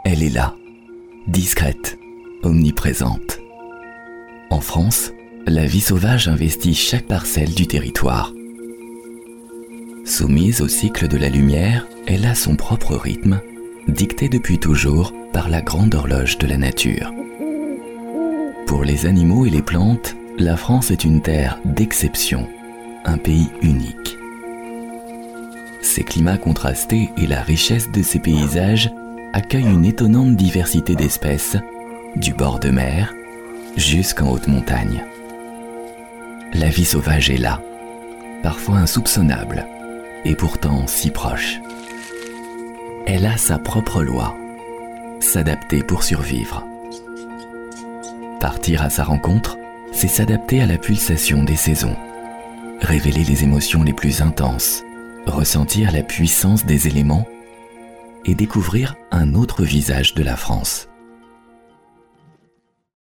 Elle est là, discrète, omniprésente. En France, la vie sauvage investit chaque parcelle du territoire. Soumise au cycle de la lumière, elle a son propre rythme, dicté depuis toujours par la grande horloge de la nature. Pour les animaux et les plantes, la France est une terre d'exception, un pays unique. Ses climats contrastés et la richesse de ses paysages accueillent une étonnante diversité d'espèces, du bord de mer jusqu'en haute montagne. La vie sauvage est là, parfois insoupçonnable, et pourtant si proche. Elle a sa propre loi, s'adapter pour survivre. Partir à sa rencontre, c'est s'adapter à la pulsation des saisons, révéler les émotions les plus intenses, ressentir la puissance des éléments et découvrir un autre visage de la France.